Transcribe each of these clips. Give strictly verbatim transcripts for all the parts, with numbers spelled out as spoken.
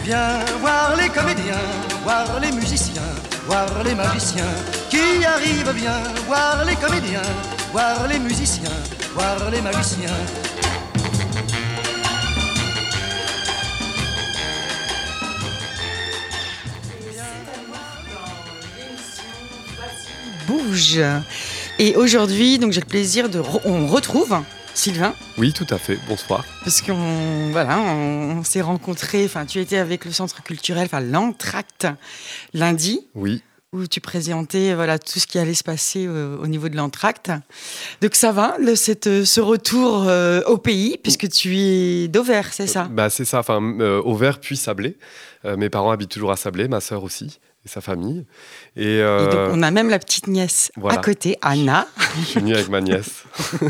Viens voir les comédiens, voir les musiciens, voir les magiciens qui arrivent. Viens voir les comédiens, voir les musiciens, voir les magiciens. Bouge. Et aujourd'hui, donc j'ai le plaisir de re- on retrouve Sylvain. Oui, tout à fait. Bonsoir. Parce qu'on voilà, on, on s'est rencontrés. Enfin, tu étais avec le centre culturel, enfin l'Entracte, lundi. Oui. Où tu présentais voilà tout ce qui allait se passer euh, au niveau de l'Entracte. Donc ça va, le, cette, ce retour euh, au pays, puisque tu es d'Auvers, c'est ça? Euh, bah c'est ça. Enfin, euh, Auvers puis Sablé. Euh, mes parents habitent toujours à Sablé, ma sœur aussi et sa famille. Et, euh, et donc on a même la petite nièce voilà. à côté, Anna. Je suis venu avec ma nièce.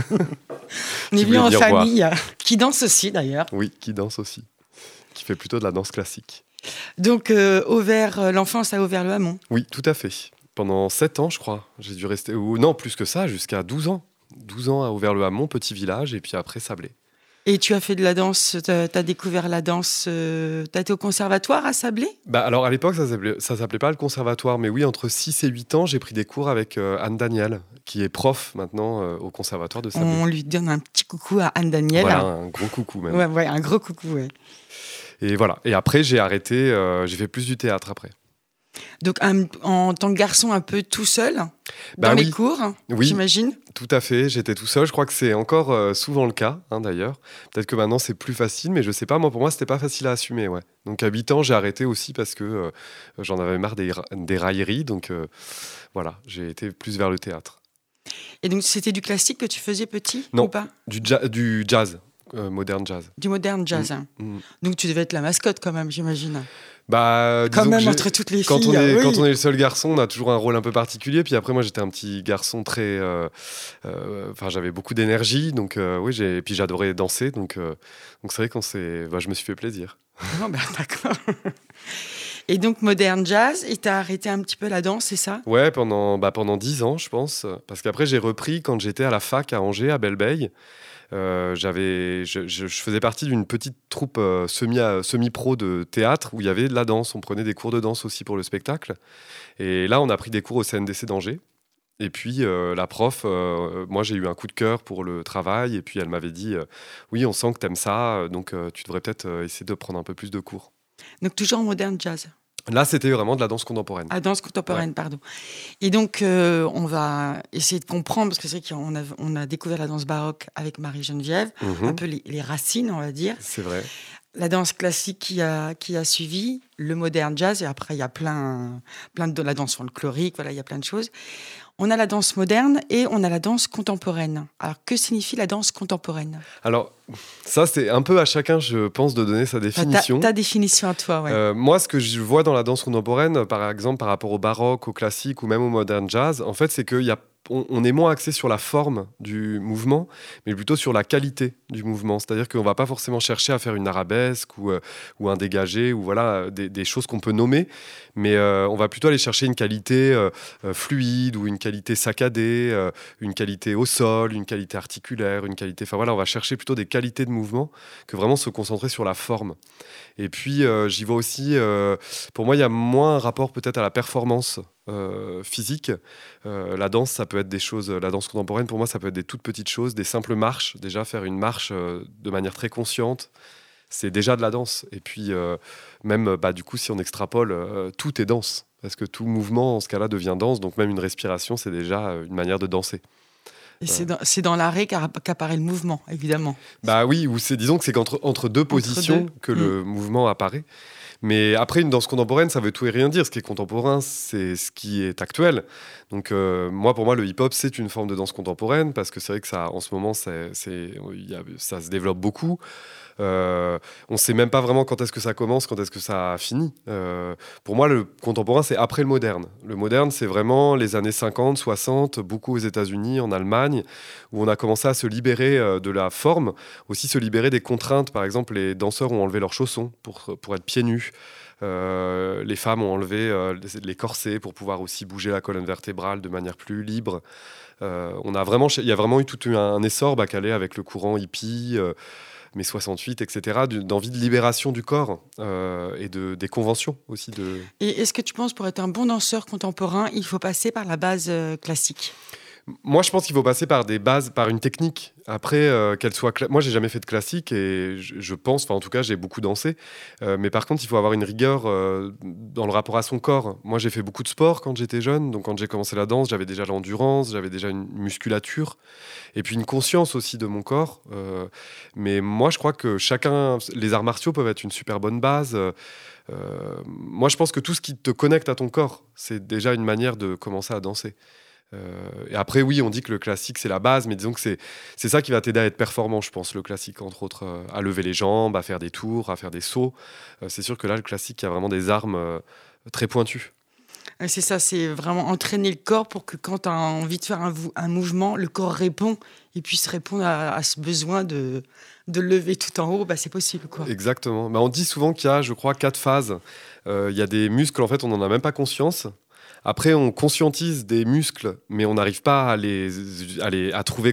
On est venu en famille, voir. Qui danse aussi d'ailleurs. Oui, qui danse aussi, qui fait plutôt de la danse classique. Donc, euh, Auvers, l'enfance à Auvers-le-Hamon. Oui, tout à fait. Pendant sept ans, je crois. J'ai dû rester... Ou non, plus que ça, jusqu'à douze ans. douze ans à Auvers-le-Hamon, petit village, et puis après Sablé. Et tu as fait de la danse, tu as découvert la danse, euh, tu as été au conservatoire à Sablé? Bah alors, à l'époque, ça s'appelait, ça s'appelait pas le conservatoire, mais oui, entre six et huit ans, j'ai pris des cours avec euh, Anne Daniel, qui est prof maintenant euh, au conservatoire de Sablé. On lui donne un petit coucou à Anne Daniel. Voilà, un gros coucou même. Ouais, ouais, un gros coucou, ouais. Et voilà. Et après, j'ai arrêté. Euh, j'ai fait plus du théâtre après. Donc, un, en tant que garçon, un peu tout seul bah dans oui. les cours, oui, j'imagine. Tout à fait. J'étais tout seul. Je crois que c'est encore euh, souvent le cas, hein, d'ailleurs. Peut-être que maintenant c'est plus facile, mais je sais pas. Moi, pour moi, c'était pas facile à assumer. Ouais. Donc, à huit ans, j'ai arrêté aussi parce que euh, j'en avais marre des, des railleries. Donc, euh, voilà, j'ai été plus vers le théâtre. Et donc, c'était du classique que tu faisais petit non, ou pas? du, ja- du jazz. Euh, moderne jazz. Du moderne jazz. Mmh, mmh. Donc tu devais être la mascotte quand même, j'imagine. Bah, quand même entre toutes les quand filles. On est, oui. Quand on est le seul garçon, on a toujours un rôle un peu particulier. Puis après, moi, j'étais un petit garçon très... Enfin, euh, euh, j'avais beaucoup d'énergie. Donc, euh, oui, j'ai... Et puis j'adorais danser. Donc, euh, donc c'est vrai qu'on s'est... Bah, je me suis fait plaisir. Oh, bah, d'accord. Et donc, moderne jazz, et t'as arrêté un petit peu la danse, c'est ça? Ouais, pendant, bah, pendant dix ans, je pense. Parce qu'après, j'ai repris quand j'étais à la fac à Angers, à Belle-Beille. Euh, j'avais, je, je, je faisais partie d'une petite troupe euh, semi, euh, semi-pro de théâtre où il y avait de la danse. On prenait des cours de danse aussi pour le spectacle. Et là, on a pris des cours au C N D C d'Angers. Et puis, euh, la prof, euh, moi, j'ai eu un coup de cœur pour le travail. Et puis, elle m'avait dit euh, « Oui, on sent que t'aimes ça, donc euh, tu devrais peut-être euh, essayer de prendre un peu plus de cours. » Donc, toujours en moderne jazz? Là, c'était vraiment de la danse contemporaine. Ah, danse contemporaine, ouais. pardon. Et donc, euh, on va essayer de comprendre, parce que c'est vrai qu'on a, on a découvert la danse baroque avec Marie-Geneviève, mmh. un peu les, les racines, on va dire. C'est vrai. La danse classique qui a, qui a suivi, le moderne jazz, et après, il y a plein, plein de la danse folklorique, voilà, il y a plein de choses. On a la danse moderne et on a la danse contemporaine. Alors, que signifie la danse contemporaine? Alors, ça, c'est un peu à chacun, je pense, de donner sa définition. Ta, ta définition à toi, ouais. Euh, moi, ce que je vois dans la danse contemporaine, par exemple, par rapport au baroque, au classique ou même au modern jazz, en fait, c'est qu'il y a On, on est moins axé sur la forme du mouvement, mais plutôt sur la qualité du mouvement. C'est-à-dire qu'on ne va pas forcément chercher à faire une arabesque ou, euh, ou un dégagé, ou voilà, des, des choses qu'on peut nommer, mais euh, on va plutôt aller chercher une qualité euh, euh, fluide ou une qualité saccadée, euh, une qualité au sol, une qualité articulaire, une qualité... Enfin voilà, on va chercher plutôt des qualités de mouvement que vraiment se concentrer sur la forme. Et puis, euh, j'y vois aussi... Euh, pour moi, il y a moins un rapport peut-être à la performance Euh, physique. Euh, la danse, ça peut être des choses... La danse contemporaine, pour moi, ça peut être des toutes petites choses, des simples marches. Déjà, faire une marche euh, de manière très consciente, c'est déjà de la danse. Et puis, euh, même, bah, du coup, si on extrapole, euh, tout est danse. Parce que tout mouvement, en ce cas-là, devient danse. Donc, même une respiration, c'est déjà une manière de danser. Et c'est dans, c'est dans l'arrêt qu'apparaît le mouvement, évidemment. Bah oui, ou c'est, disons que c'est qu'entre entre deux positions entre deux. que mmh. le mouvement apparaît. Mais après, une danse contemporaine, ça veut tout et rien dire. Ce qui est contemporain, c'est ce qui est actuel. Donc, euh, moi, pour moi, le hip-hop, c'est une forme de danse contemporaine parce que c'est vrai que ça, en ce moment, c'est, c'est, y a, ça se développe beaucoup. Euh, on ne sait même pas vraiment quand est-ce que ça commence, quand est-ce que ça finit. Euh, pour moi, le contemporain, c'est après le moderne. Le moderne, c'est vraiment les années cinquante, soixante, beaucoup aux États-Unis, en Allemagne, où on a commencé à se libérer euh, de la forme, aussi se libérer des contraintes. Par exemple, les danseurs ont enlevé leurs chaussons pour, pour être pieds nus. Euh, les femmes ont enlevé euh, les, les corsets pour pouvoir aussi bouger la colonne vertébrale de manière plus libre. Euh, on a vraiment, il y a vraiment eu tout un, un essor bah, calé avec le courant hippie. Euh, mai soixante-huit, et cetera, d'envie de libération du corps euh, et de, des conventions aussi. De... Et est-ce que tu penses, pour être un bon danseur contemporain, il faut passer par la base euh, classique ? Moi, je pense qu'il faut passer par des bases, par une technique. Après, euh, qu'elle soit... Cla... Moi, j'ai jamais fait de classique et je, je pense, enfin, en tout cas, j'ai beaucoup dansé. Euh, mais par contre, il faut avoir une rigueur euh, dans le rapport à son corps. Moi, j'ai fait beaucoup de sport quand j'étais jeune. Donc, quand j'ai commencé la danse, j'avais déjà l'endurance, j'avais déjà une musculature et puis une conscience aussi de mon corps. Euh, mais moi, je crois que chacun... Les arts martiaux peuvent être une super bonne base. Euh, moi, je pense que tout ce qui te connecte à ton corps, c'est déjà une manière de commencer à danser. Euh, et après, oui, on dit que le classique, c'est la base, mais disons que c'est, c'est ça qui va t'aider à être performant, je pense, le classique, entre autres, euh, à lever les jambes, à faire des tours, à faire des sauts. Euh, c'est sûr que là, le classique, il y a vraiment des armes euh, très pointues. C'est ça, c'est vraiment entraîner le corps pour que quand tu as envie de faire un, un mouvement, le corps répond et puisse répondre à, à ce besoin de, de lever tout en haut, bah, c'est possible, quoi. Exactement. Bah, on dit souvent qu'il y a, je crois, quatre phases. Euh, il y a des muscles, en fait, on n'en a même pas conscience. Après, on conscientise des muscles, mais on n'arrive pas à, les, à, les, à trouver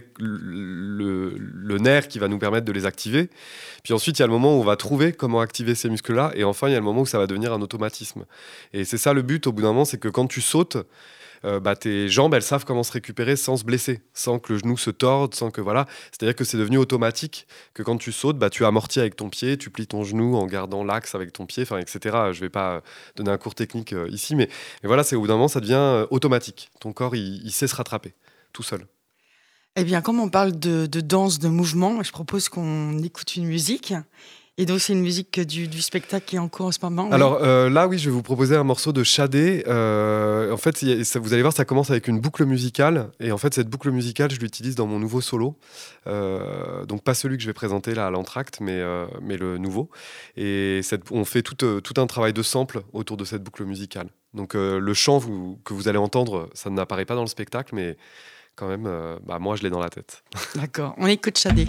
le, le nerf qui va nous permettre de les activer. Puis ensuite, il y a le moment où on va trouver comment activer ces muscles-là. Et enfin, il y a le moment où ça va devenir un automatisme. Et c'est ça le but, au bout d'un moment, c'est que quand tu sautes, euh, bah, tes jambes, elles savent comment se récupérer sans se blesser, sans que le genou se torde, sans que voilà. C'est-à-dire que c'est devenu automatique, que quand tu sautes, bah, tu amortis avec ton pied, tu plies ton genou en gardant l'axe avec ton pied, enfin, et cetera. Je ne vais pas donner un cours technique euh, ici, mais, mais voilà, c'est au bout d'un moment, ça devient euh, automatique. Ton corps, il, il sait se rattraper, tout seul. Eh bien, comme on parle de, de danse, de mouvement, je propose qu'on écoute une musique. Et donc, c'est une musique du, du spectacle qui est en cours en ce moment. Alors oui. euh, là, oui, je vais vous proposer un morceau de Shadé. Euh, en fait, ça, vous allez voir, ça commence avec une boucle musicale. Et en fait, cette boucle musicale, je l'utilise dans mon nouveau solo. Euh, donc, pas celui que je vais présenter là à l'entracte, mais, euh, mais le nouveau. Et cette, on fait tout, euh, tout un travail de sample autour de cette boucle musicale. Donc, euh, le chant vous, que vous allez entendre, ça n'apparaît pas dans le spectacle, mais quand même, euh, bah, moi, je l'ai dans la tête. D'accord, on écoute Shadé.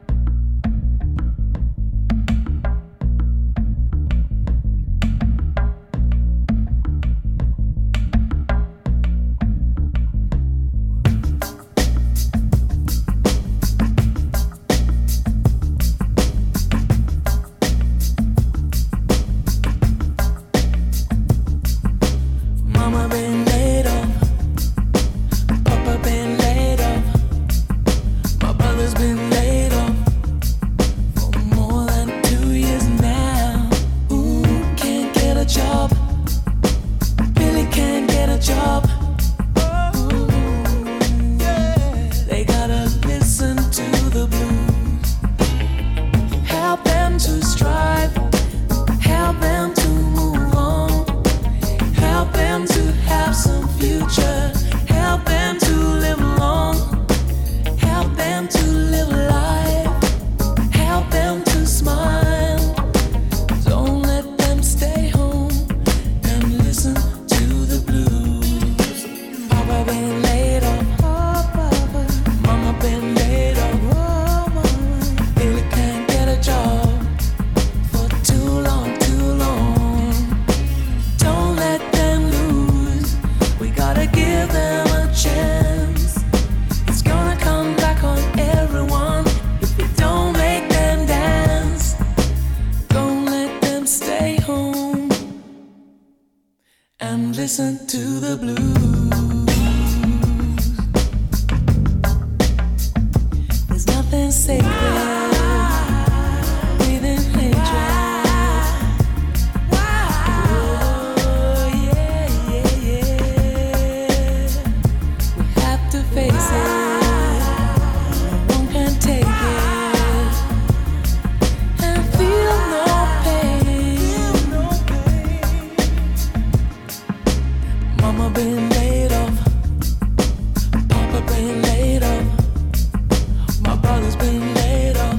Listen to the blues. There's nothing sacred. Breathing hatred. Oh yeah, yeah, yeah. We have to face it. No one can take it and feel no pain. Mama been laid off, Papa been laid off, my brother's been laid off.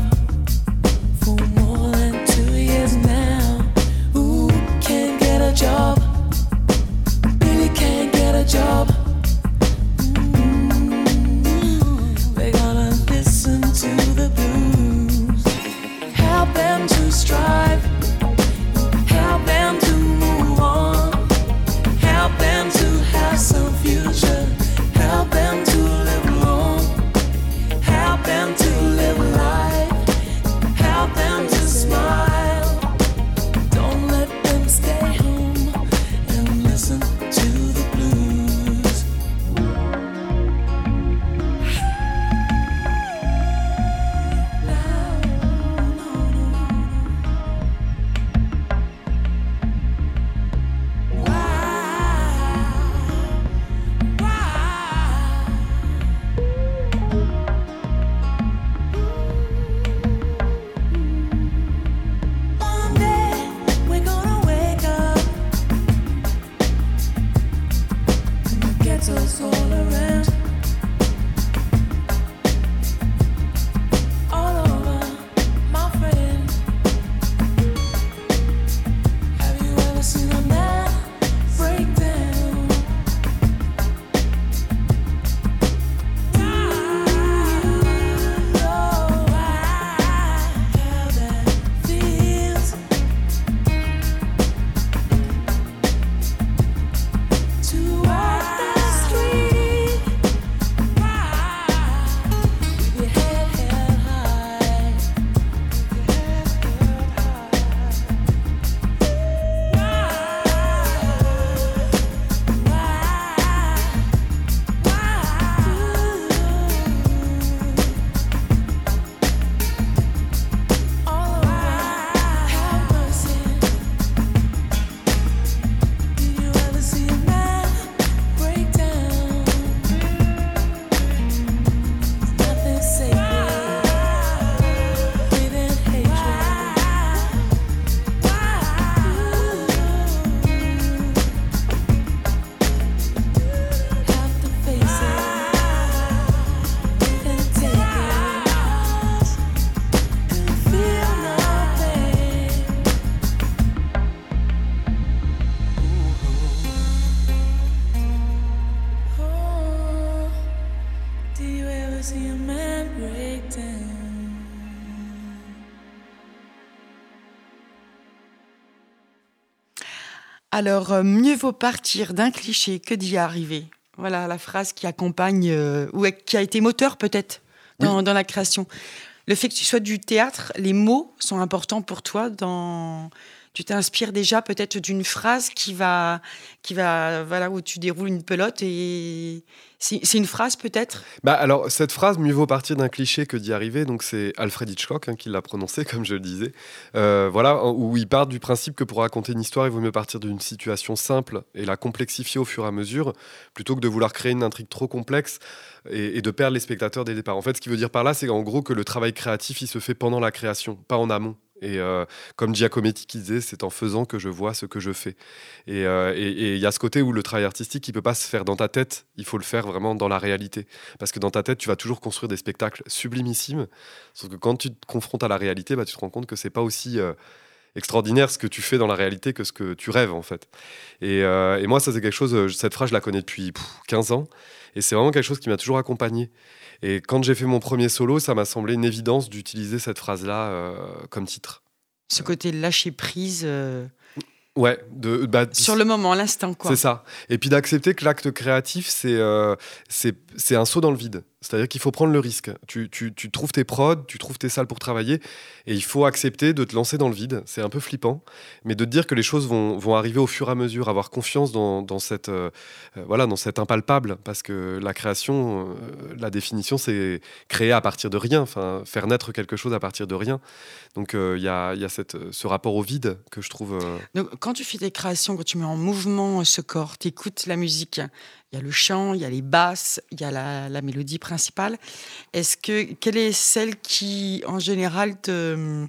Alors, euh, mieux vaut partir d'un cliché que d'y arriver. Voilà la phrase qui accompagne, euh, ou qui a été moteur peut-être dans, oui. dans la création. Le fait que tu sois du théâtre, les mots sont importants pour toi. Dans... Tu t'inspires déjà peut-être d'une phrase qui va, qui va, voilà, où tu déroules une pelote et c'est, c'est une phrase peut-être. Bah alors cette phrase, mieux vaut partir d'un cliché que d'y arriver. Donc c'est Alfred Hitchcock hein, qui l'a prononcé, comme je le disais. Euh, voilà, où il part du principe que pour raconter une histoire, il vaut mieux partir d'une situation simple et la complexifier au fur et à mesure, plutôt que de vouloir créer une intrigue trop complexe et, et de perdre les spectateurs dès le départ. En fait, ce qu'il veut dire par là, c'est en gros que le travail créatif, il se fait pendant la création, pas en amont. Et euh, comme Giacometti qui disait, c'est en faisant que je vois ce que je fais. Et il euh, et, et y a ce côté où le travail artistique, il ne peut pas se faire dans ta tête, il faut le faire vraiment dans la réalité. Parce que dans ta tête, tu vas toujours construire des spectacles sublimissimes. Sauf que quand tu te confrontes à la réalité, bah, tu te rends compte que ce n'est pas aussi euh, extraordinaire ce que tu fais dans la réalité que ce que tu rêves, en fait. Et, euh, et moi, ça, c'est quelque chose, cette phrase, je la connais depuis pff, quinze ans. Et c'est vraiment quelque chose qui m'a toujours accompagné. Et quand j'ai fait mon premier solo, ça m'a semblé une évidence d'utiliser cette phrase-là euh, comme titre. Ce côté lâcher prise. Euh... Ouais, de, bah, sur le moment, l'instant, quoi. C'est ça. Et puis d'accepter que l'acte créatif, c'est, euh, c'est, c'est un saut dans le vide. C'est-à-dire qu'il faut prendre le risque. Tu, tu, tu trouves tes prods, tu trouves tes salles pour travailler, et il faut accepter de te lancer dans le vide. C'est un peu flippant, mais de te dire que les choses vont, vont arriver au fur et à mesure, avoir confiance dans, dans, cette, euh, voilà, dans cet impalpable, parce que la création, euh, la définition, c'est créer à partir de rien, enfin, faire naître quelque chose à partir de rien. Donc il euh, y a, y a cette, ce rapport au vide que je trouve... Euh... Donc, quand tu fais tes créations, quand tu mets en mouvement ce corps, tu écoutes la musique, il y a le chant, il y a les basses, il y a la, la mélodie principale. Est-ce que, quelle est celle qui, en général, te,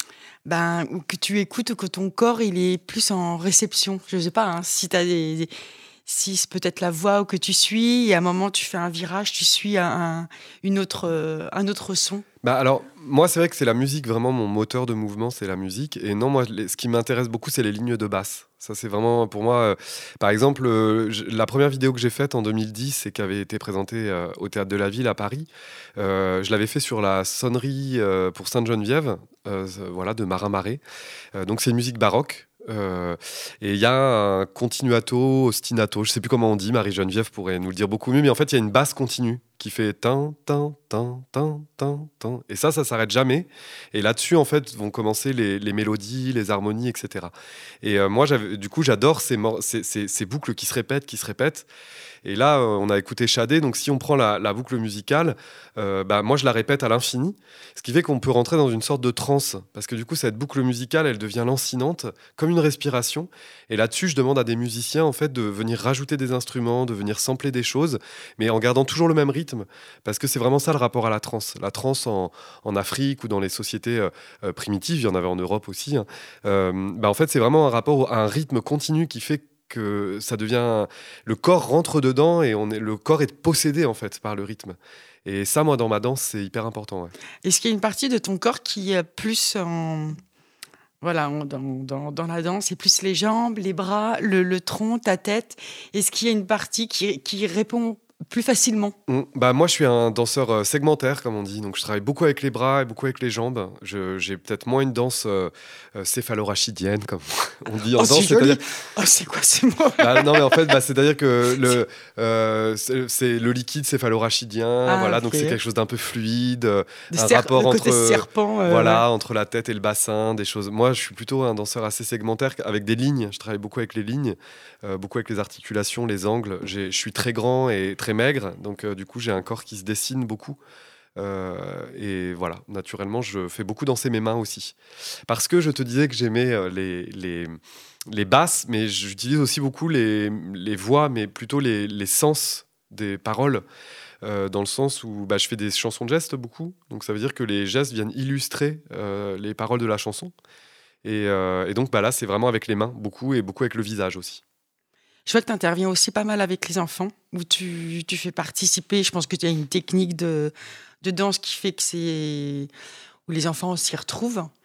ben, ou que tu écoutes ou que ton corps il est plus en réception? Je ne sais pas, hein, si tu as des, des... Si c'est peut-être la voix que tu suis, et à un moment tu fais un virage, tu suis un, un, une autre, euh, un autre son. Bah alors, moi c'est vrai que c'est la musique, vraiment mon moteur de mouvement, c'est la musique. Et non, moi les, ce qui m'intéresse beaucoup, c'est les lignes de basse. Ça c'est vraiment pour moi, euh, par exemple, euh, je, la première vidéo que j'ai faite en deux mille dix et qui avait été présentée euh, au Théâtre de la Ville à Paris, euh, je l'avais fait sur la sonnerie euh, pour Sainte-Geneviève, euh, voilà, de Marin Marais. Euh, donc c'est une musique baroque. Euh, et il y a un continuato, ostinato, je sais plus comment on dit, Marie-Geneviève pourrait nous le dire beaucoup mieux, mais en fait il y a une basse continue qui fait tin, tin, tin, tin, tin, tin. Et ça, ça s'arrête jamais. Et là-dessus, en fait, vont commencer les, les mélodies, les harmonies, et cetera. Et euh, moi, j'avais, du coup, j'adore ces, ces, ces, ces boucles qui se répètent, qui se répètent. Et là, euh, on a écouté Shadé, donc si on prend la, la boucle musicale, euh, bah, moi je la répète à l'infini, ce qui fait qu'on peut rentrer dans une sorte de transe, parce que du coup cette boucle musicale, elle devient lancinante, comme une respiration. Et là-dessus, je demande à des musiciens en fait de venir rajouter des instruments, de venir sampler des choses, mais en gardant toujours le même rythme, parce que c'est vraiment ça le rapport à la transe. La transe en, en Afrique ou dans les sociétés euh, primitives, il y en avait en Europe aussi, hein, euh, bah, en fait c'est vraiment un rapport à un rythme continu qui fait que ça devient, le corps rentre dedans et on est, le corps est possédé en fait par le rythme. Et ça, moi, dans ma danse, c'est hyper important. Ouais. Est-ce qu'il y a une partie de ton corps qui est plus en, voilà, en, dans, dans, dans la danse, c'est plus les jambes, les bras, le, le tronc, ta tête? Est-ce qu'il y a une partie qui, qui répond plus facilement? Mmh, bah moi, je suis un danseur euh, segmentaire, comme on dit. Donc, je travaille beaucoup avec les bras et beaucoup avec les jambes. Je, j'ai peut-être moins une danse euh, euh, céphalo-rachidienne, comme on dit en oh, danse. C'est c'est-à-dire... Oh, c'est quoi ces mots? Bah, non, mais en fait, bah, c'est-à-dire que le, euh, c'est, c'est le liquide céphalo-rachidien. Ah, voilà, okay. Donc, c'est quelque chose d'un peu fluide. Des un ser- rapport le entre, côté serpent. Euh, voilà, ouais. entre la tête et le bassin, des choses. Moi, je suis plutôt un danseur assez segmentaire avec des lignes. Je travaille beaucoup avec les lignes, euh, beaucoup avec les articulations, les angles. J'ai, je suis très grand et très maigre. Donc, euh, du coup, j'ai un corps qui se dessine beaucoup. Euh, et voilà, naturellement, je fais beaucoup danser mes mains aussi. Parce que je te disais que j'aimais euh, les, les, les basses, mais j'utilise aussi beaucoup les, les voix, mais plutôt les, les sens des paroles. Euh, dans le sens où bah, je fais des chansons de gestes beaucoup. Donc, ça veut dire que les gestes viennent illustrer euh, les paroles de la chanson. Et, euh, et donc, bah, là, c'est vraiment avec les mains, beaucoup, et beaucoup avec le visage aussi. Je vois que tu interviens aussi pas mal avec les enfants, où tu, tu fais participer. Je pense que tu as une technique de, de danse qui fait que c'est... où les enfants s'y retrouvent.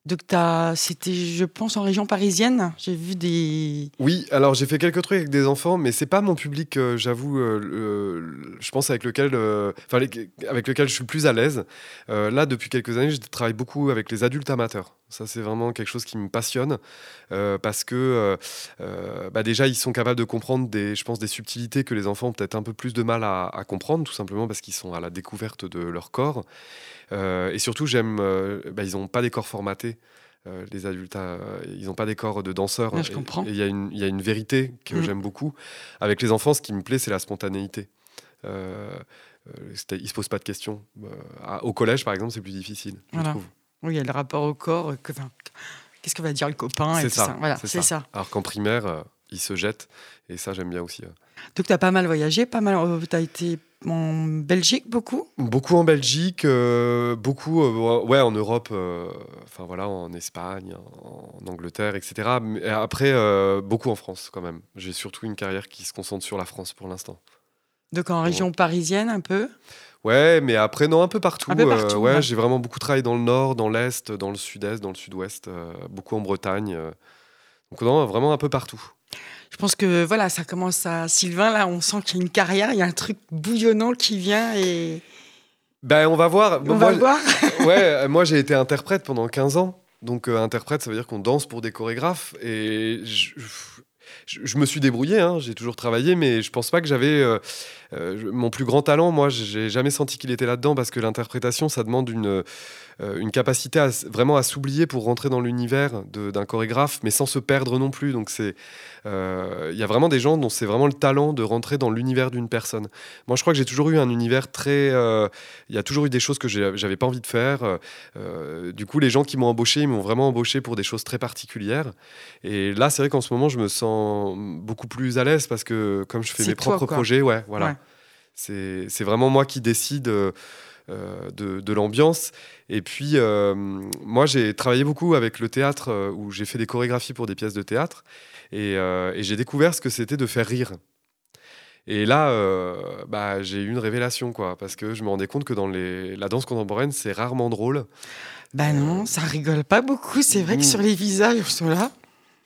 Donc, t'as... c'était, je pense, en région parisienne. J'ai vu des... Oui, alors j'ai fait quelques trucs avec des enfants, mais c'est pas mon public, euh, j'avoue, euh, le- je pense avec lequel, euh, enfin, les- avec lequel je suis le plus à l'aise. Euh, là, depuis quelques années, je travaille beaucoup avec les adultes amateurs. Ça, c'est vraiment quelque chose qui me passionne euh, parce que euh, euh, bah, déjà, ils sont capables de comprendre des, je pense, des subtilités que les enfants ont peut-être un peu plus de mal à, à comprendre, tout simplement parce qu'ils sont à la découverte de leur corps. Euh, et surtout, j'aime, euh, bah, ils n'ont pas des corps formatés. Euh, les adultes, euh, ils n'ont pas des corps de danseurs. Ouais, je Et- comprends. Et il y a une, il y a une vérité que Mm. j'aime beaucoup. Avec les enfants, ce qui me plaît, c'est la spontanéité. Euh, euh, c'est- ils ne se posent pas de questions. Euh, à- au collège, par exemple, c'est plus difficile, je Voilà. trouve. Oui, il y a le rapport au corps. euh, Que, enfin, qu'est-ce que va dire le copain et C'est tout ça, ça. Voilà, c'est c'est ça. ça. Alors qu'en primaire, euh, ils se jettent. Et ça, j'aime bien aussi. euh. Donc, tu as pas mal voyagé, pas mal. Tu as été en Belgique beaucoup. Beaucoup en Belgique, euh, beaucoup euh, ouais, en Europe, euh, enfin voilà, en Espagne, en, en Angleterre, et cetera. Mais après, euh, beaucoup en France quand même. J'ai surtout une carrière qui se concentre sur la France pour l'instant. Donc, en région parisienne, un peu. Ouais, mais après, non, un peu partout. Un peu euh, partout, ouais, ouais. j'ai vraiment beaucoup travaillé dans le nord, dans l'est, dans le sud-est, dans le sud-ouest, euh, beaucoup en Bretagne. euh. Donc non, vraiment un peu partout. Je pense que voilà, ça commence à. Sylvain, là, on sent qu'il y a une carrière, il y a un truc bouillonnant qui vient et. Ben, on va voir. On Moi, va voir. ouais, euh, moi j'ai été interprète pendant quinze ans. Donc euh, interprète, ça veut dire qu'on danse pour des chorégraphes. Et je, je- je me suis débrouillé, hein, j'ai toujours travaillé, mais je pense pas que j'avais euh, euh, je- mon plus grand talent. Moi, j'ai jamais senti qu'il était là-dedans parce que l'interprétation, ça demande une, euh, une capacité à, s- vraiment à s'oublier pour rentrer dans l'univers de- d'un chorégraphe, mais sans se perdre non plus. Donc c'est, euh, il y a vraiment des gens dont c'est vraiment le talent de rentrer dans l'univers d'une personne. Moi, je crois que j'ai toujours eu un univers très, euh, il y a toujours eu des choses que j'ai- j'avais pas envie de faire. Euh, du coup, les gens qui m'ont embauché, ils m'ont vraiment embauché pour des choses très particulières. Et là, c'est vrai qu'en ce moment, je me sens beaucoup plus à l'aise parce que comme je fais C'est mes toi, propres quoi. projets, ouais, voilà. Ouais. C'est c'est vraiment moi qui décide euh, euh, de, de l'ambiance. Et puis, euh, moi, j'ai travaillé beaucoup avec le théâtre euh, où j'ai fait des chorégraphies pour des pièces de théâtre. Et, euh, et j'ai découvert ce que c'était de faire rire. Et là, euh, bah, j'ai eu une révélation, quoi, parce que je me rendais compte que dans les... la danse contemporaine, c'est rarement drôle. Ben non, ça rigole pas beaucoup. C'est vrai que Mmh. sur les visages, ils sont là.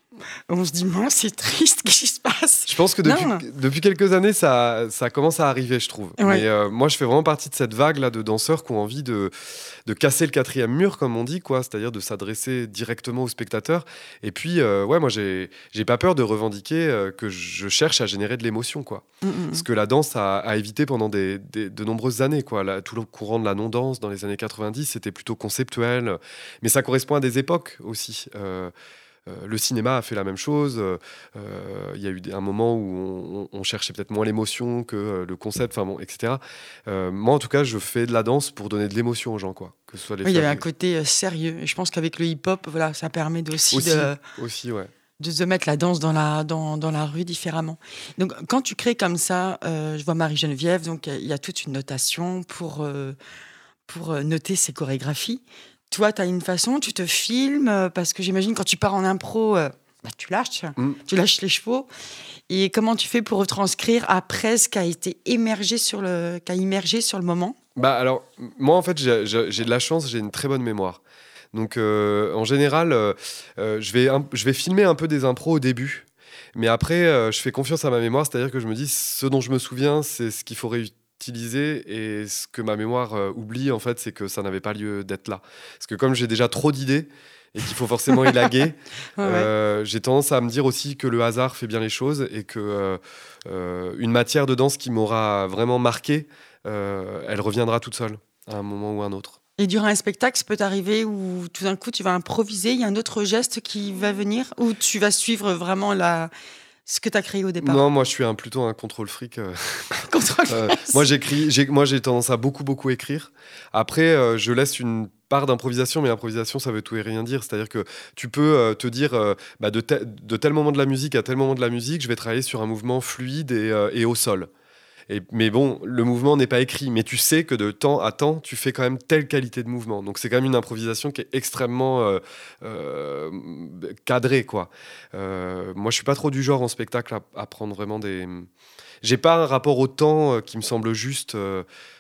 On se dit, mince, c'est triste, qu'est-ce qui se passe? Je pense que depuis, Non. depuis quelques années, ça, ça commence à arriver, je trouve. Ouais. Mais euh, moi, je fais vraiment partie de cette vague-là de danseurs qui ont envie de, de casser le quatrième mur, comme on dit, quoi, c'est-à-dire de s'adresser directement aux spectateurs. Et puis, euh, ouais, moi, j'ai, j'ai pas peur de revendiquer euh, que je cherche à générer de l'émotion, quoi. Mm, mm. Ce que la danse a, a évité pendant des, des- de nombreuses années, quoi. La- tout le courant de la non-danse dans les années quatre-vingt-dix, c'était plutôt conceptuel. Mais ça correspond à des époques aussi. Euh, euh, le cinéma a fait la même chose. Euh, euh, Il y a eu des- un moment où on, on cherchait peut-être moins l'émotion que euh, le concept, enfin bon, et cetera. Euh, moi, en tout cas, je fais de la danse pour donner de l'émotion aux gens, quoi. Que ce soit les Oui, il y avait faire un rire. côté euh, sérieux. Et je pense qu'avec le hip-hop, voilà, ça permet de- aussi, aussi, de, aussi, ouais. de se mettre la danse dans la, dans, dans la rue différemment. Donc, quand tu crées comme ça, euh, je vois Marie-Geneviève, donc il y a toute une notation pour, euh, pour euh, noter ses chorégraphies. Toi, tu as une façon, tu te filmes, euh, parce que j'imagine quand tu pars en impro, euh, bah, tu lâches, Mm. tu lâches les chevaux. Et comment tu fais pour retranscrire après ce qui a été émergé sur le, qui a immergé sur le moment? Bah alors, m- moi en fait, j'ai j'ai- j'ai de la chance, j'ai une très bonne mémoire. Donc euh, en général, euh, euh, je vais un- je vais filmer un peu des impros au début, mais après, euh, je fais confiance à ma mémoire, c'est-à-dire que je me dis ce dont je me souviens, c'est ce qu'il faut réutiliser, et ce que ma mémoire euh, oublie en fait, c'est que ça n'avait pas lieu d'être là. Parce que comme j'ai déjà trop d'idées et qu'il faut forcément élaguer, Ouais, ouais. euh, j'ai tendance à me dire aussi que le hasard fait bien les choses et que euh, euh, une matière de danse qui m'aura vraiment marqué, euh, elle reviendra toute seule à un moment ou à un autre. Et durant un spectacle, ça peut t'arriver où tout d'un coup tu vas improviser, il y a un autre geste qui va venir, ou tu vas suivre vraiment la... ce que tu as créé au départ? Non, moi je suis un, plutôt un contrôle fric. euh. Contrôle Euh, freeze. moi j'écris, j'ai, moi j'ai tendance à beaucoup beaucoup écrire. Après, euh, je laisse une part d'improvisation, mais l'improvisation ça veut tout et rien dire. C'est-à-dire que tu peux euh, te dire, euh, bah, de, te- de tel moment de la musique à tel moment de la musique, je vais travailler sur un mouvement fluide et, euh, et au sol. Et, mais bon, le mouvement n'est pas écrit, mais tu sais que de temps à temps, tu fais quand même telle qualité de mouvement. Donc c'est quand même une improvisation qui est extrêmement euh, euh, cadrée, quoi. Euh, moi, je suis pas trop du genre en spectacle à, à prendre vraiment des. J'ai pas un rapport au temps euh, qui me semble juste. euh,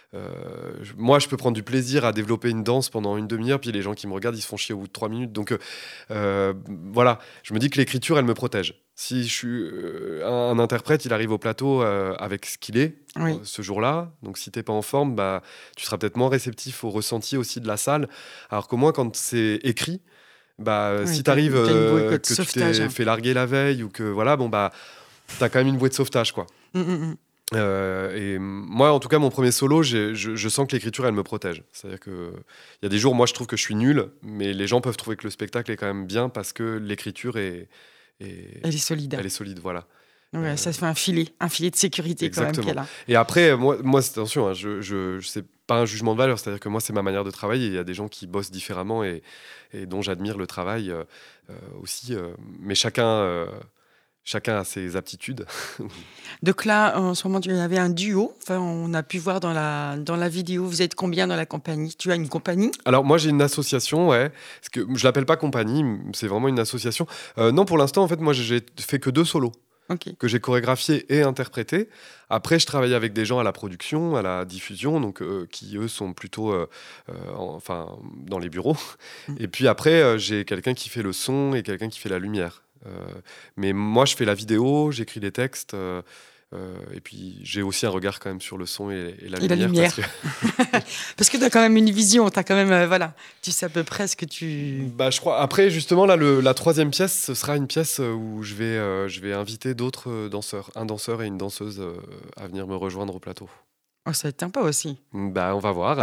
euh, je- moi, je peux prendre du plaisir à développer une danse pendant une demi-heure, puis les gens qui me regardent, ils se font chier au bout de trois minutes. Donc, euh, euh, voilà, je me dis que l'écriture, elle me protège. Si je suis euh, un, un interprète, il arrive au plateau euh, avec ce qu'il est Oui. euh, ce jour-là. Donc, si t'es pas en forme, bah, tu seras peut-être moins réceptif au ressenti aussi de la salle. Alors qu'au moins, quand c'est écrit, bah, Oui, si t'as- t'arrives t'as une euh, bouée de que tu sauvetage, t'es hein. fait larguer la veille ou que voilà, bon bah, t'as quand même une bouée de sauvetage, quoi. Mm, mm, mm. Euh, et moi, en tout cas, mon premier solo, j'ai- je, je sens que l'écriture, elle me protège. C'est-à-dire que il y a des jours, moi, je trouve que je suis nul, mais les gens peuvent trouver que le spectacle est quand même bien parce que l'écriture est, est- Elle est solide. elle est solide, voilà. Ouais, ça fait un filet, un filet de sécurité quand même Exactement. qu'elle a. Et après, moi, moi c'est- attention, hein, je, je, je- c'est pas un jugement de valeur, c'est-à-dire que moi, c'est ma manière de travailler. Il y a des gens qui bossent différemment et, et dont j'admire le travail euh, euh, aussi. euh, mais chacun, euh, chacun a ses aptitudes. Donc là, en ce moment, tu avais un duo. Enfin, on a pu voir dans la, dans la vidéo. Vous êtes combien dans la compagnie? Tu as une compagnie? Alors moi, j'ai une association, ouais. Parce que je l'appelle pas compagnie, c'est vraiment une association. Euh, non, pour l'instant, en fait, moi, j'ai fait que deux solos Ok. que j'ai chorégraphiés et interprétés. Après, je travaille avec des gens à la production, à la diffusion, donc euh, qui eux sont plutôt, euh, euh, en- enfin, dans les bureaux. Mm. Et puis après, euh, j'ai quelqu'un qui fait le son et quelqu'un qui fait la lumière. Euh, mais moi, je fais la vidéo, j'écris les textes. euh, euh, et puis, j'ai aussi un regard quand même sur le son et, et la Et la lumière. lumière. parce que- Parce que tu as quand même une vision. Tu as quand même, euh, voilà, tu sais à peu près ce que tu. Bah, je crois. Après, justement, là, le- la troisième pièce, ce sera une pièce euh, où je vais, euh, je vais inviter d'autres euh, danseurs, un danseur et une danseuse euh, à venir me rejoindre au plateau. Oh, ça va être sympa aussi. Bah, on va voir. euh.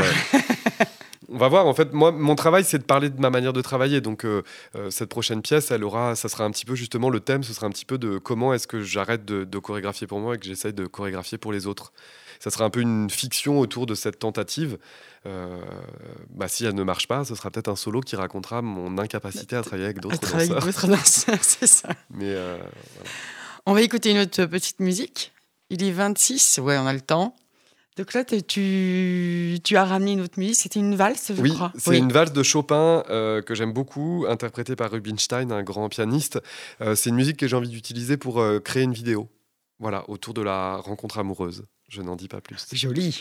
On va voir. En fait, moi, mon travail, c'est de parler de ma manière de travailler. Donc, euh, euh, cette prochaine pièce, elle aura, ça sera un petit peu justement le thème. Ce sera un petit peu de comment est-ce que j'arrête de, de chorégraphier pour moi et que j'essaye de chorégraphier pour les autres. Ça sera un peu une fiction autour de cette tentative. Euh, bah, si elle ne marche pas, ce sera peut-être un solo qui racontera mon incapacité à travailler avec À d'autres travailler danseurs. avec d'autres danseurs, c'est ça. Mais euh, On va écouter une autre petite musique. Il est vingt-six. Ouais, on a le temps. Donc là, t'es- tu, tu as ramené une autre musique. C'était une valse, je oui, crois. c'est une valse de Chopin euh, que j'aime beaucoup, interprétée par Rubinstein, un grand pianiste. Euh, c'est une musique que j'ai envie d'utiliser pour euh, créer une vidéo. Voilà, autour de la rencontre amoureuse. Je n'en dis pas plus. Jolie.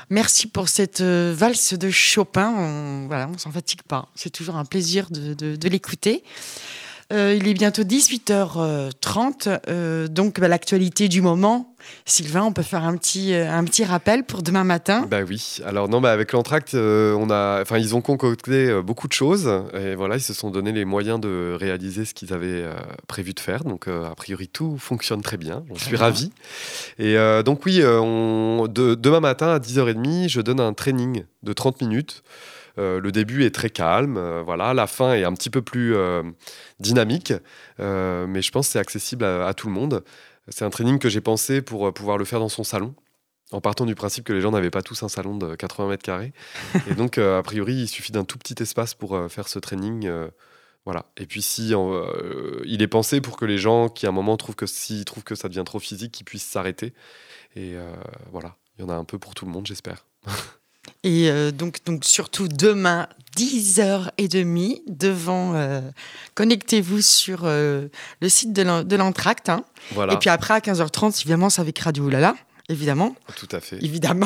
Merci pour cette euh, valse de Chopin. On, voilà, on s'en fatigue pas. C'est toujours un plaisir de, de, de l'écouter. Euh, il est bientôt dix-huit heures trente, euh, donc bah, l'actualité du moment. Sylvain, on peut faire un petit, euh, un petit rappel pour demain matin. Bah oui. Alors non, bah avec l'Entracte, euh, on a, enfin ils ont concocté euh, beaucoup de choses et voilà, ils se sont donné les moyens de réaliser ce qu'ils avaient euh, prévu de faire. Donc euh, a priori tout fonctionne très bien. J'en suis ravi. Et euh, donc oui, euh, on, de, demain matin à dix heures trente, je donne un training de trente minutes. Euh, le début est très calme, euh, voilà. La fin est un petit peu plus euh, dynamique, euh, mais je pense que c'est accessible à, à tout le monde. C'est un training que j'ai pensé pour euh, pouvoir le faire dans son salon, en partant du principe que les gens n'avaient pas tous un salon de quatre-vingts mètres carrés. Et donc, euh, a priori, il suffit d'un tout petit espace pour euh, faire ce training. Euh, voilà. Et puis, si euh, il est pensé pour que les gens qui, à un moment, trouvent que, s'ils trouvent que ça devient trop physique, qu'ils puissent s'arrêter. Et euh, voilà, il y en a un peu pour tout le monde, j'espère. Et euh, donc, donc, surtout demain, dix heures trente, devant, euh, connectez-vous sur euh, le site de, l'en, de l'Entracte. Hein. Voilà. Et puis après, à quinze heures trente, évidemment, c'est avec Radio Oulala, évidemment. Tout à fait. Évidemment.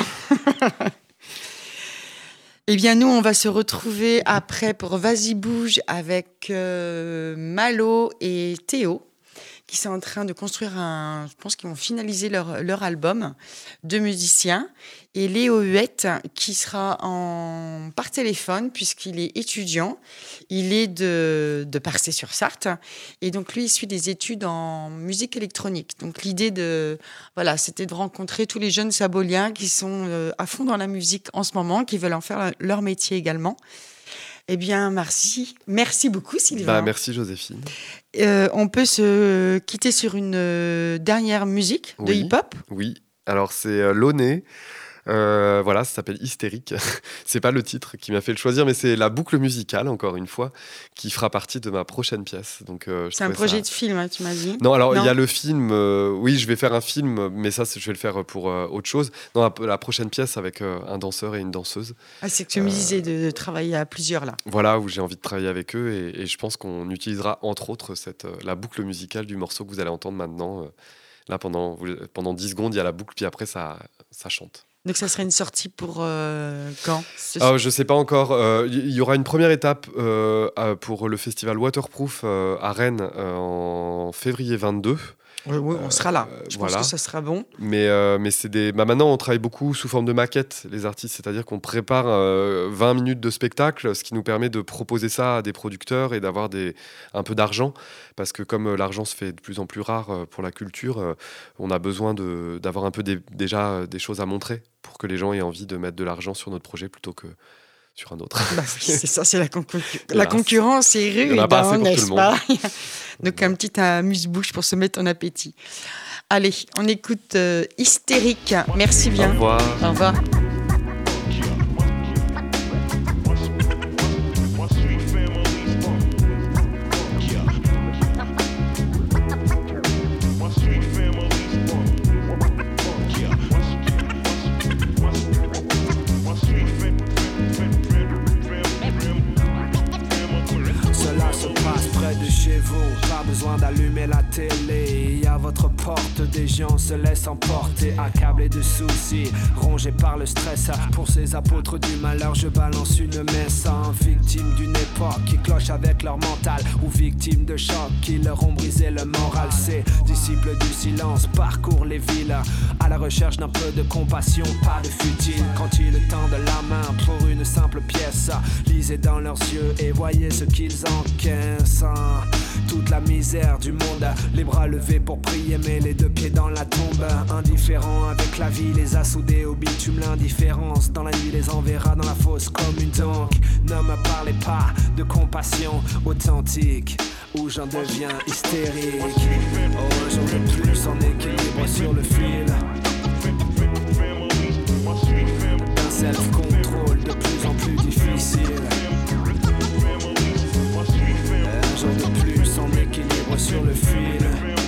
Eh bien, nous, on va se retrouver après pour Vas-y Bouge avec euh, Malo et Théo, qui sont en train de construire un... Je pense qu'ils vont finaliser leur, leur album, deux musiciens. Et Léo Huette, qui sera en, par téléphone, puisqu'il est étudiant. Il est de, de Parçay-sur-Sarthe. Et donc, lui, il suit des études en musique électronique. Donc, l'idée, de, voilà, c'était de rencontrer tous les jeunes saboliens qui sont euh, à fond dans la musique en ce moment, qui veulent en faire leur métier également. Eh bien, merci. Merci beaucoup, Sylvain. Bah, merci, Joséphine. Euh, on peut se quitter sur une euh, dernière musique de oui, hip-hop. Oui. Alors, c'est euh, Launay. Euh, voilà, ça s'appelle Hystérique. C'est pas le titre qui m'a fait le choisir, mais c'est la boucle musicale, encore une fois, qui fera partie de ma prochaine pièce. Donc, euh, je c'est un projet ça... de film, hein, tu m'as dit. Non, alors il non. y a le film. Euh, oui, je vais faire un film, mais ça, je vais le faire pour euh, autre chose. Non, la, la prochaine pièce avec euh, un danseur et une danseuse. Ah, c'est que tu me disais de, de travailler à plusieurs là. Voilà, où j'ai envie de travailler avec eux, et, et je pense qu'on utilisera entre autres cette, euh, la boucle musicale du morceau que vous allez entendre maintenant. Euh, là, pendant, pendant dix secondes, il y a la boucle, puis après, ça, ça chante. Donc ça serait une sortie pour euh, quand ah, Je ne sais pas encore. Il euh, y, y aura une première étape euh, pour le festival Waterproof euh, à Rennes euh, en février vingt-deux. Oui, oui, on sera là. Je voilà. pense que ça sera bon. Mais, euh, mais c'est des... bah maintenant, on travaille beaucoup sous forme de maquettes, les artistes. C'est-à-dire qu'on prépare euh, vingt minutes de spectacle, ce qui nous permet de proposer ça à des producteurs et d'avoir des... un peu d'argent. Parce que comme l'argent se fait de plus en plus rare pour la culture, euh, on a besoin de... d'avoir un peu des... déjà des choses à montrer pour que les gens aient envie de mettre de l'argent sur notre projet plutôt que sur un autre. Bah, c'est ça, c'est la, concu- la concurrence est rude, hein, n'est-ce pas? Donc un petit amuse-bouche pour se mettre en appétit. Allez, on écoute euh, Hystérique. Merci bien. Au revoir. Au revoir. Besoin d'allumer la télé, et à votre porte des gens se laissent emporter, accablés de soucis, rongés par le stress. Pour ces apôtres du malheur, je balance une messe, hein, victimes d'une époque qui cloche avec leur mental, ou victimes de chocs qui leur ont brisé le moral. Ces disciples du silence parcourent les villes à la recherche d'un peu de compassion, pas de futile. Quand ils tendent la main pour une simple pièce, lisez dans leurs yeux et voyez ce qu'ils encaissent, hein. Toute la misère du monde, les bras levés pour prier mais les deux pieds dans la tombe. Indifférents avec la vie, les a soudés au bitume. L'indifférence dans la nuit les enverra dans la fosse commune. Donc ne me parlez pas de compassion authentique où j'en deviens hystérique. Oh, j'en veux plus en équilibre sur le fil d'un self-control de plus en plus difficile. J'en veux plus en équilibre sur le fil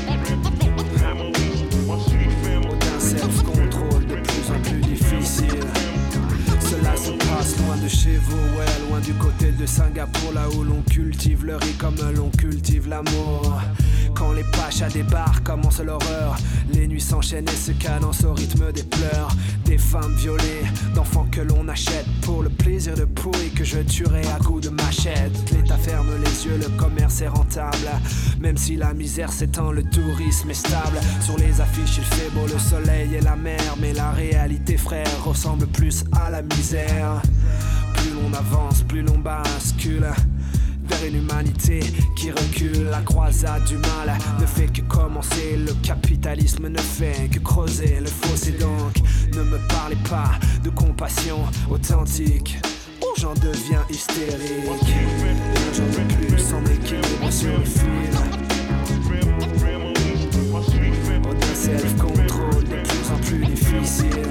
d'un self-control de plus en plus difficile. Cela se passe loin de chez vous, ouais, loin du côté de Singapour, là où l'on cultive le riz comme l'on cultive l'amour. Quand les pachas débarquent, commence l'horreur. Les nuits s'enchaînent et se cadencent au rythme des pleurs. Des femmes violées, d'enfants que l'on achète pour le plaisir de pourri que je tuerai à coups de machette. L'État ferme les yeux, le commerce est rentable. Même si la misère s'étend, le tourisme est stable. Sur les affiches il fait beau, le soleil et la mer. Mais la réalité, frère, ressemble plus à la misère. Plus l'on avance, plus l'on bascule vers une humanité qui recule. La croisade du mal ne fait que commencer. Le capitalisme ne fait que creuser le fossé. Donc ne me parlez pas de compassion authentique, ou j'en deviens hystérique. Un jour de plus en équilibre sur le fil. D'un self-control de plus en plus difficile.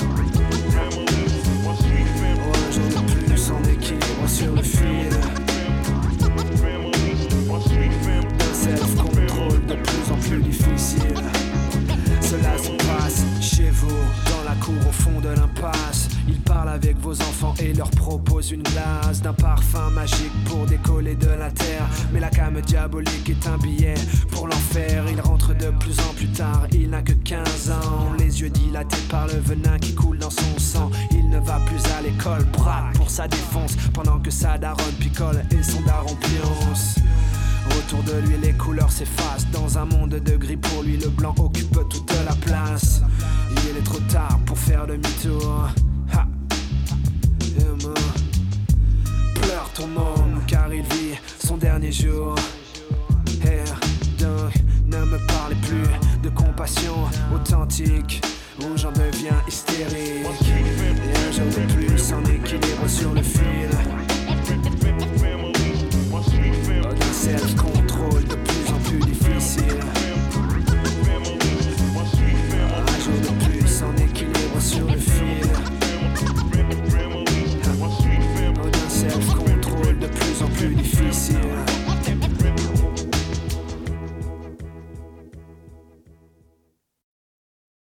Un jour de plus en équilibre sur le fil. D'un self-control de plus en plus difficile. Cela se passe chez vous, dans la cour au fond de l'impasse. Il parle avec vos enfants et leur propose une glace d'un parfum magique pour décoller de la terre. Mais la came diabolique est un billet pour l'enfer. Il rentre de plus en plus tard, il n'a que quinze ans. Les yeux dilatés par le venin qui coule dans son sang. Il ne va plus à l'école, braque pour sa défense, pendant que sa daronne picole et son daron pionce. Autour de lui les couleurs s'effacent. Dans un monde de gris pour lui le blanc occupe toute la place. Il est trop tard pour faire demi-tour. Ha. Pleure ton monde car il vit son dernier jour. Et donc ne me parlez plus de compassion authentique, ou j'en deviens hystérique. Et un jour de plus en équilibre sur le fil.